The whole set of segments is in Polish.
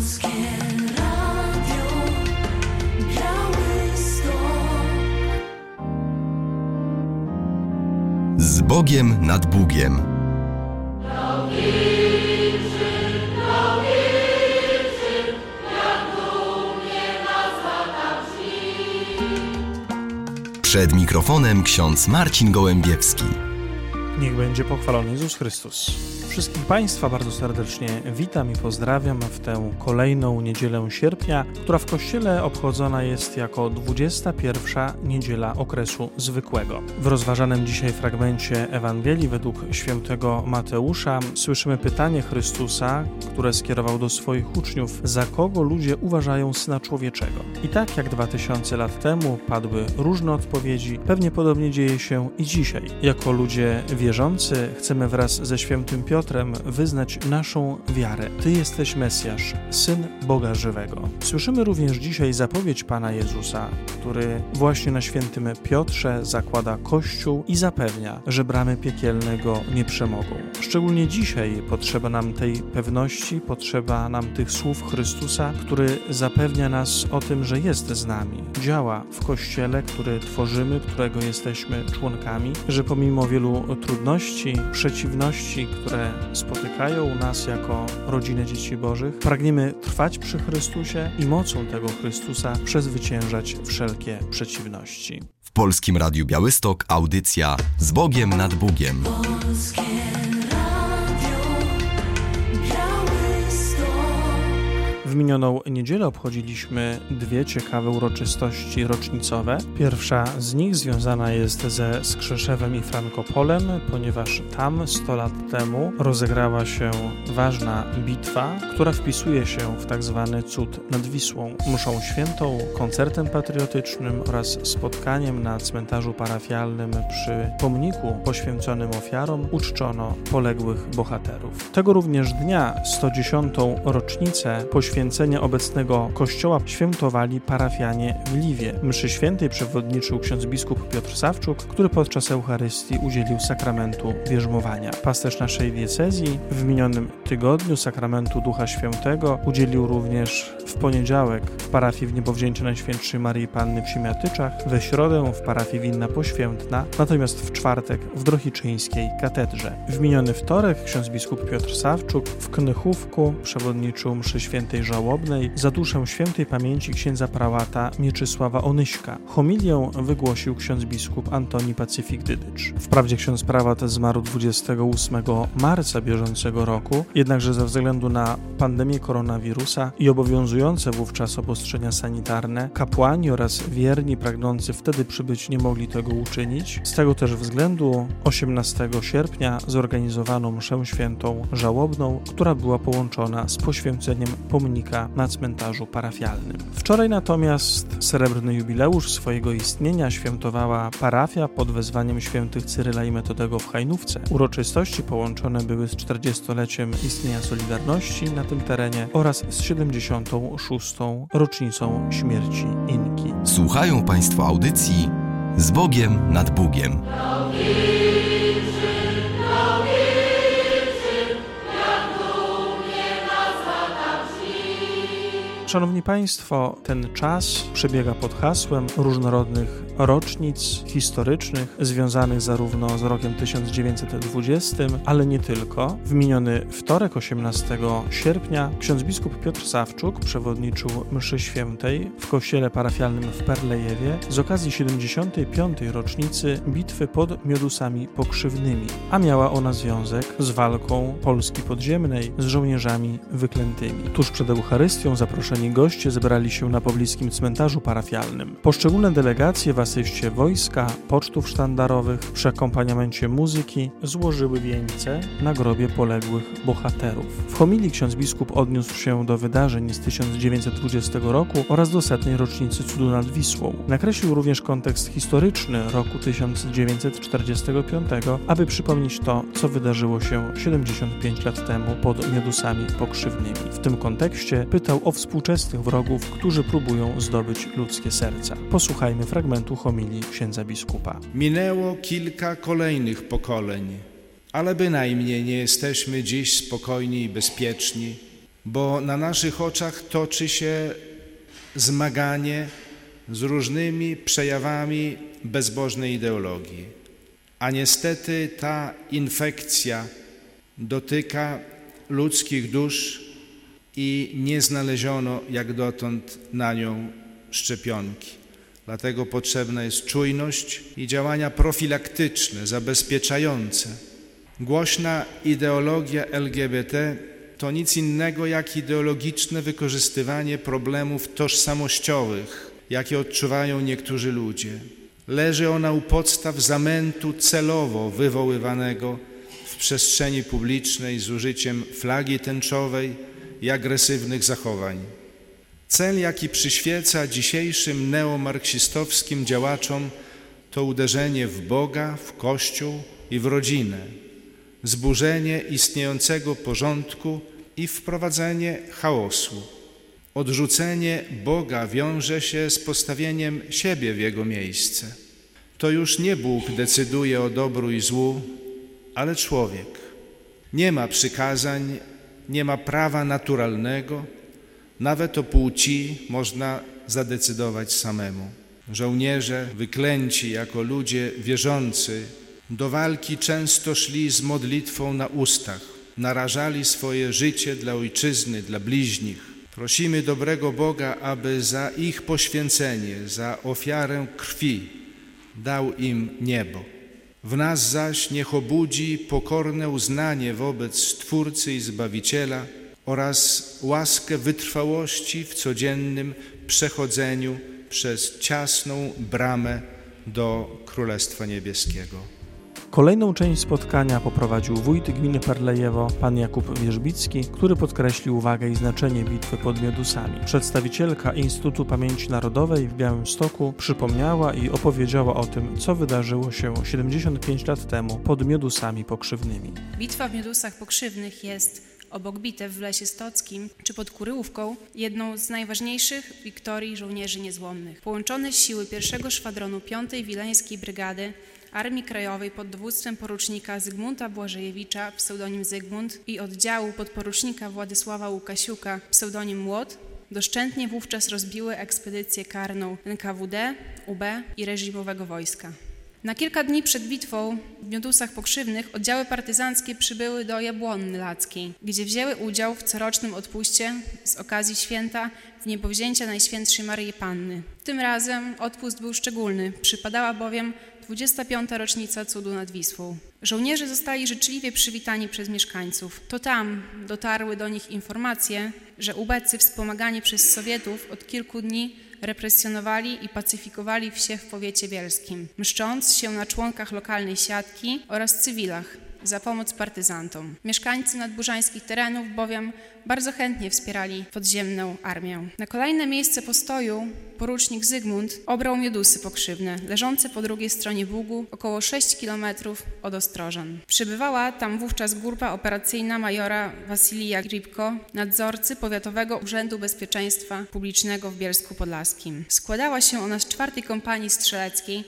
Z Bogiem nad Bugiem. Przed mikrofonem ksiądz Marcin Gołębiewski. Niech będzie pochwalony Jezus Chrystus. Wszystkich Państwa bardzo serdecznie witam i pozdrawiam w tę kolejną niedzielę sierpnia, która w Kościele obchodzona jest jako 21. niedziela okresu zwykłego. W rozważanym dzisiaj fragmencie Ewangelii według świętego Mateusza słyszymy pytanie Chrystusa, które skierował do swoich uczniów: za kogo ludzie uważają Syna Człowieczego? I tak jak 2000 lat temu padły różne odpowiedzi, pewnie podobnie dzieje się i dzisiaj. Jako ludzie wierzący chcemy wraz ze świętym Piotrem wyznać naszą wiarę. Ty jesteś Mesjasz, Syn Boga żywego. Słyszymy również dzisiaj zapowiedź Pana Jezusa, który właśnie na świętym Piotrze zakłada Kościół i zapewnia, że bramy piekielne go nie przemogą. Szczególnie dzisiaj potrzeba nam tej pewności, potrzeba nam tych słów Chrystusa, który zapewnia nas o tym, że jest z nami. Działa w Kościele, który tworzymy, którego jesteśmy członkami, że pomimo wielu trudności, przeciwności, które spotykają nas jako rodzinę dzieci Bożych, pragniemy trwać przy Chrystusie i mocą tego Chrystusa przezwyciężać wszelkie przeciwności. W Polskim Radiu Białystok audycja Z Bogiem nad Bugiem. W minioną niedzielę obchodziliśmy dwie ciekawe uroczystości rocznicowe. Pierwsza z nich związana jest ze Skrzeszewem i Frankopolem, ponieważ tam 100 lat temu rozegrała się ważna bitwa, która wpisuje się w tak zwany cud nad Wisłą. Mszą świętą, koncertem patriotycznym oraz spotkaniem na cmentarzu parafialnym przy pomniku poświęconym ofiarom uczczono poległych bohaterów. Tego również dnia, 110. rocznicę poświęcenia obecnego kościoła świętowali parafianie w Liwie. Mszy świętej przewodniczył ksiądz biskup Piotr Sawczuk, który podczas Eucharystii udzielił sakramentu bierzmowania. Pasterz naszej diecezji w minionym tygodniu sakramentu Ducha Świętego udzielił również w poniedziałek w parafii w Niebowzięcia Najświętszej Maryi Panny w Siemiatyczach, we środę w parafii Winna Poświętna, natomiast w czwartek w Drohiczyńskiej katedrze. W miniony wtorek ksiądz biskup Piotr Sawczuk w Knychówku przewodniczył mszy świętej żałobnej za duszę świętej pamięci księdza prałata Mieczysława Onyśka. Homilię wygłosił ksiądz biskup Antoni Pacyfik Dydycz. Wprawdzie ksiądz prałat zmarł 28 marca bieżącego roku, jednakże ze względu na pandemię koronawirusa i obowiązujące wówczas obostrzenia sanitarne, kapłani oraz wierni pragnący wtedy przybyć nie mogli tego uczynić. Z tego też względu 18 sierpnia zorganizowano mszę świętą żałobną, która była połączona z poświęceniem pomnika na cmentarzu parafialnym. Wczoraj natomiast srebrny jubileusz swojego istnienia świętowała parafia pod wezwaniem świętych Cyryla i Metodego w Hajnówce. Uroczystości połączone były z 40-leciem istnienia Solidarności na tym terenie oraz z 76. rocznicą śmierci Inki. Słuchają Państwo audycji Z Bogiem nad Bugiem. Szanowni Państwo, ten czas przebiega pod hasłem różnorodnych rocznic historycznych związanych zarówno z rokiem 1920, ale nie tylko. W miniony wtorek 18 sierpnia ksiądz biskup Piotr Sawczuk przewodniczył mszy świętej w kościele parafialnym w Perlejewie z okazji 75. rocznicy bitwy pod Miodusami Pokrzywnymi, a miała ona związek z walką Polski podziemnej z żołnierzami wyklętymi. Tuż przed Eucharystią zaproszeni goście zebrali się na pobliskim cmentarzu parafialnym. Poszczególne delegacje w asyście wojska, pocztów sztandarowych przy akompaniamencie muzyki złożyły wieńce na grobie poległych bohaterów. W homilii ksiądz biskup odniósł się do wydarzeń z 1920 roku oraz do 100. rocznicy cudu nad Wisłą. Nakreślił również kontekst historyczny roku 1945, aby przypomnieć to, co wydarzyło się 75 lat temu pod Miodusami Pokrzywnymi. W tym kontekście pytał o współczesnych wrogów, którzy próbują zdobyć ludzkie serca. Posłuchajmy fragmentu homilii księdza biskupa. Minęło kilka kolejnych pokoleń, ale bynajmniej nie jesteśmy dziś spokojni i bezpieczni, bo na naszych oczach toczy się zmaganie z różnymi przejawami bezbożnej ideologii. A niestety ta infekcja dotyka ludzkich dusz i nie znaleziono jak dotąd na nią szczepionki. Dlatego potrzebna jest czujność i działania profilaktyczne, zabezpieczające. Głośna ideologia LGBT to nic innego jak ideologiczne wykorzystywanie problemów tożsamościowych, jakie odczuwają niektórzy ludzie. Leży ona u podstaw zamętu celowo wywoływanego w przestrzeni publicznej z użyciem flagi tęczowej i agresywnych zachowań. Cel, jaki przyświeca dzisiejszym neomarksistowskim działaczom, to uderzenie w Boga, w Kościół i w rodzinę, zburzenie istniejącego porządku i wprowadzenie chaosu. Odrzucenie Boga wiąże się z postawieniem siebie w Jego miejsce. To już nie Bóg decyduje o dobru i złu, ale człowiek. Nie ma przykazań, nie ma prawa naturalnego, nawet o płci można zadecydować samemu. Żołnierze, wyklęci jako ludzie wierzący, do walki często szli z modlitwą na ustach, narażali swoje życie dla ojczyzny, dla bliźnich. Prosimy dobrego Boga, aby za ich poświęcenie, za ofiarę krwi dał im niebo. W nas zaś niech obudzi pokorne uznanie wobec Stwórcy i Zbawiciela oraz łaskę wytrwałości w codziennym przechodzeniu przez ciasną bramę do Królestwa Niebieskiego. Kolejną część spotkania poprowadził wójt gminy Perlejewo, pan Jakub Wierzbicki, który podkreślił wagę i znaczenie bitwy pod Miodusami. Przedstawicielka Instytutu Pamięci Narodowej w Białymstoku przypomniała i opowiedziała o tym, co wydarzyło się 75 lat temu pod Miodusami Pokrzywnymi. Bitwa w Miodusach Pokrzywnych jest obok bitew w Lesie Stockim czy pod Kuryłówką jedną z najważniejszych wiktorii żołnierzy niezłomnych. Połączone siły 1. Szwadronu 5. Wileńskiej Brygady Armii Krajowej pod dowództwem porucznika Zygmunta Błażejewicza, pseudonim Zygmunt, i oddziału podporucznika Władysława Łukasiuka, pseudonim Młot, doszczętnie wówczas rozbiły ekspedycję karną NKWD, UB i reżimowego wojska. Na kilka dni przed bitwą w Miodusach Pokrzywnych oddziały partyzanckie przybyły do Jabłonny Lackiej, gdzie wzięły udział w corocznym odpuście z okazji święta w niebowzięcia Najświętszej Maryi Panny. Tym razem odpust był szczególny, przypadała bowiem 25. rocznica cudu nad Wisłą. Żołnierze zostali życzliwie przywitani przez mieszkańców. To tam dotarły do nich informacje, że ubecy wspomagani przez Sowietów od kilku dni represjonowali i pacyfikowali wsie w powiecie bielskim, mszcząc się na członkach lokalnej siatki oraz cywilach za pomoc partyzantom. Mieszkańcy nadburzańskich terenów bowiem bardzo chętnie wspierali podziemną armię. Na kolejne miejsce postoju porucznik Zygmunt obrał Miodusy Pokrzywne, leżące po drugiej stronie Bugu, około 6 kilometrów od Ostrożan. Przybywała tam wówczas grupa operacyjna majora Wasilija Gripko, nadzorcy Powiatowego Urzędu Bezpieczeństwa Publicznego w Bielsku Podlaskim. Składała się ona z 4. Kompanii Strzeleckiej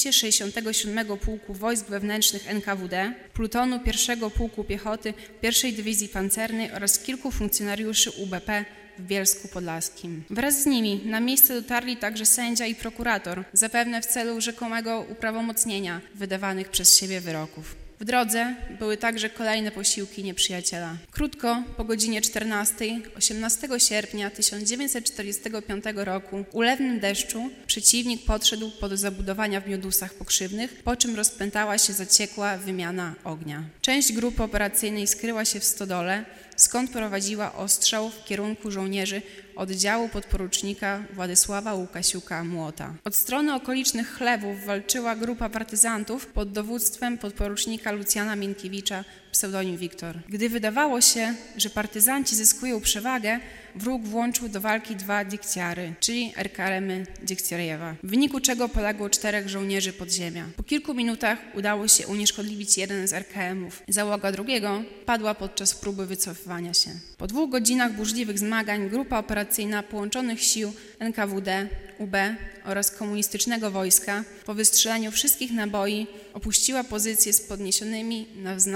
267 Pułku Wojsk Wewnętrznych NKWD, plutonu 1. Pułku Piechoty 1. Dywizji Pancernej oraz kilku funkcjonariuszy UBP w Bielsku Podlaskim. Wraz z nimi na miejsce dotarli także sędzia i prokurator, zapewne w celu rzekomego uprawomocnienia wydawanych przez siebie wyroków. W drodze były także kolejne posiłki nieprzyjaciela. Krótko po godzinie 14, 18 sierpnia 1945 roku w ulewnym deszczu przeciwnik podszedł pod zabudowania w Miodusach Pokrzywnych, po czym rozpętała się zaciekła wymiana ognia. Część grupy operacyjnej skryła się w stodole, skąd prowadziła ostrzał w kierunku żołnierzy oddziału podporucznika Władysława Łukasiuka Młota. Od strony okolicznych chlewów walczyła grupa partyzantów pod dowództwem podporucznika Lucjana Miękiewicza, pseudonim Wiktor. Gdy wydawało się, że partyzanci zyskują przewagę, wróg włączył do walki 2 dykcjary, czyli RKM-y Dykcjarejewa, w wyniku czego poległo 4 żołnierzy podziemia. Po kilku minutach udało się unieszkodliwić jeden z RKM-ów. Załoga drugiego padła podczas próby wycofywania się. Po 2 godzinach burzliwych zmagań grupa operacyjna połączonych sił NKWD, UB oraz komunistycznego wojska po wystrzeleniu wszystkich naboi opuściła pozycje z podniesionymi na znak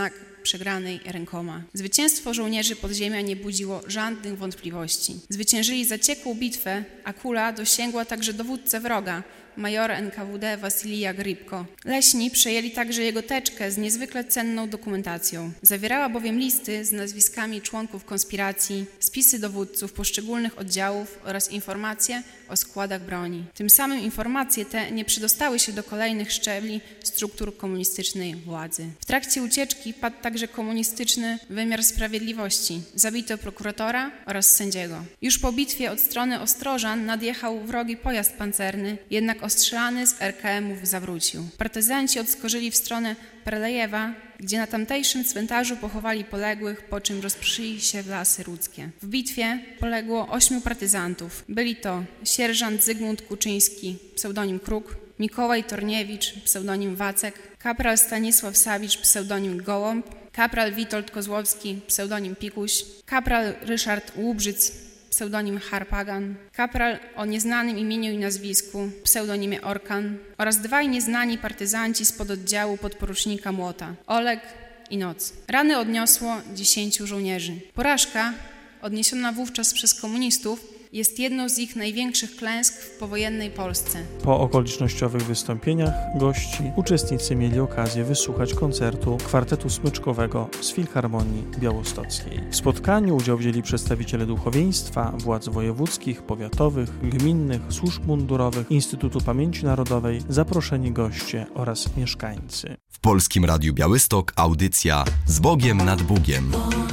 przegranej rękoma. Zwycięstwo żołnierzy podziemia nie budziło żadnych wątpliwości. Zwyciężyli zaciekłą bitwę, a kula dosięgła także dowódcę wroga, majora NKWD Wasilija Grybko. Leśni przejęli także jego teczkę z niezwykle cenną dokumentacją. Zawierała bowiem listy z nazwiskami członków konspiracji, spisy dowódców poszczególnych oddziałów oraz informacje o składach broni. Tym samym informacje te nie przedostały się do kolejnych szczebli struktur komunistycznej władzy. W trakcie ucieczki padł także komunistyczny wymiar sprawiedliwości. Zabito prokuratora oraz sędziego. Już po bitwie od strony Ostrożan nadjechał wrogi pojazd pancerny, jednak ostrzelany z RKM-ów zawrócił. Partyzanci odskorzyli w stronę Perlejewa, gdzie na tamtejszym cmentarzu pochowali poległych, po czym rozproszyli się w lasy ludzkie. W bitwie poległo 8 partyzantów. Byli to sierżant Zygmunt Kuczyński, pseudonim Kruk, Mikołaj Torniewicz, pseudonim Wacek, kapral Stanisław Sawicz, pseudonim Gołąb, kapral Witold Kozłowski, pseudonim Pikuś, kapral Ryszard Łubrzyc, pseudonim Harpagan, kapral o nieznanym imieniu i nazwisku, pseudonimie Orkan oraz 2 nieznani partyzanci spod oddziału podporucznika Młota, Oleg i Noc. Rany odniosło 10 żołnierzy. Porażka, odniesiona wówczas przez komunistów, jest jedną z ich największych klęsk w powojennej Polsce. Po okolicznościowych wystąpieniach gości uczestnicy mieli okazję wysłuchać koncertu kwartetu smyczkowego z Filharmonii Białostockiej. W spotkaniu udział wzięli przedstawiciele duchowieństwa, władz wojewódzkich, powiatowych, gminnych, służb mundurowych, Instytutu Pamięci Narodowej, zaproszeni goście oraz mieszkańcy. W Polskim Radiu Białystok audycja Z Bogiem nad Bugiem.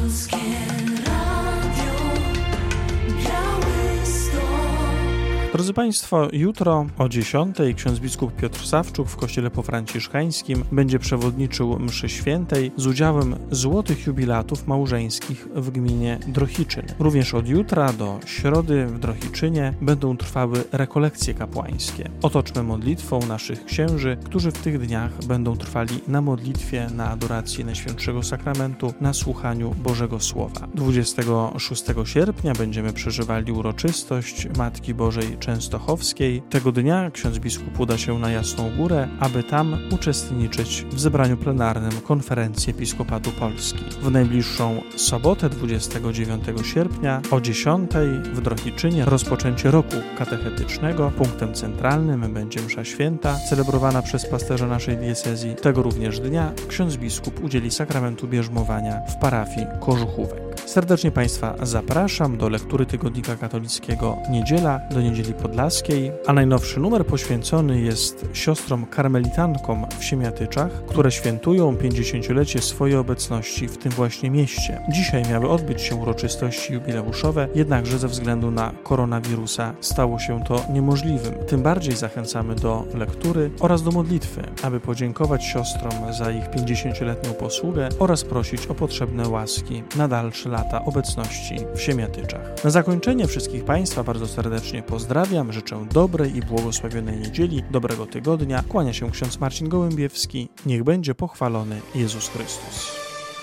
Drodzy Państwo, jutro o 10:00 ksiądz biskup Piotr Sawczuk w kościele pofranciszkańskim będzie przewodniczył mszy świętej z udziałem złotych jubilatów małżeńskich w gminie Drohiczyn. Również od jutra do środy w Drohiczynie będą trwały rekolekcje kapłańskie. Otoczmy modlitwą naszych księży, którzy w tych dniach będą trwali na modlitwie, na adoracji Najświętszego Sakramentu, na słuchaniu Bożego Słowa. 26 sierpnia będziemy przeżywali uroczystość Matki Bożej Częstochowskiej. Tego dnia ksiądz biskup uda się na Jasną Górę, aby tam uczestniczyć w zebraniu plenarnym Konferencji Episkopatu Polski. W najbliższą sobotę 29 sierpnia o 10:00 w Drohiczynie rozpoczęcie roku katechetycznego. Punktem centralnym będzie msza święta celebrowana przez pasterza naszej diecezji. Tego również dnia ksiądz biskup udzieli sakramentu bierzmowania w parafii Kożuchówek. Serdecznie Państwa zapraszam do lektury Tygodnika Katolickiego Niedziela do Niedzieli Podlaskiej, a najnowszy numer poświęcony jest siostrom karmelitankom w Siemiatyczach, które świętują 50-lecie swojej obecności w tym właśnie mieście. Dzisiaj miały odbyć się uroczystości jubileuszowe, jednakże ze względu na koronawirusa stało się to niemożliwym. Tym bardziej zachęcamy do lektury oraz do modlitwy, aby podziękować siostrom za ich 50-letnią posługę oraz prosić o potrzebne łaski na dalsze lata obecności w Siemiatyczach. Na zakończenie wszystkich Państwa bardzo serdecznie pozdrawiam, życzę dobrej i błogosławionej niedzieli, dobrego tygodnia. Kłania się ksiądz Marcin Gołębiewski. Niech będzie pochwalony Jezus Chrystus.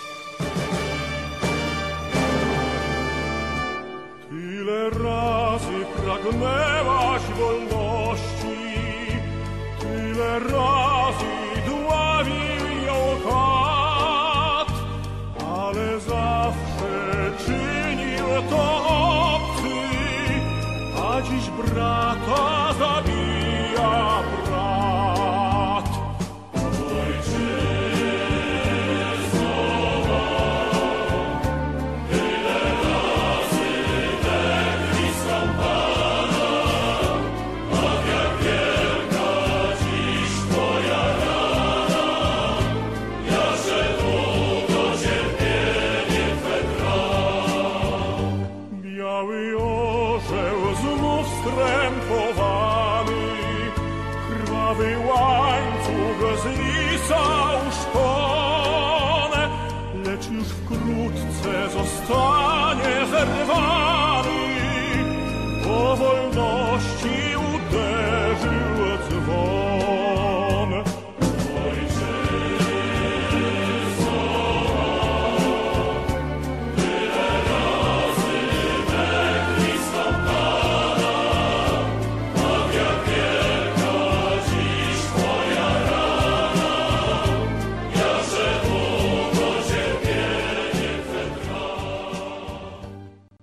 Tyle razy pragnęłaś wolności, tyle razy dławił ją kat, ale zawsze czynił to obcy, a dziś brata zabija brat. Biały orzeł znów skrępowany, krwawy łańcuch zwisał szponę, lecz już wkrótce zostanie zerwany, powolny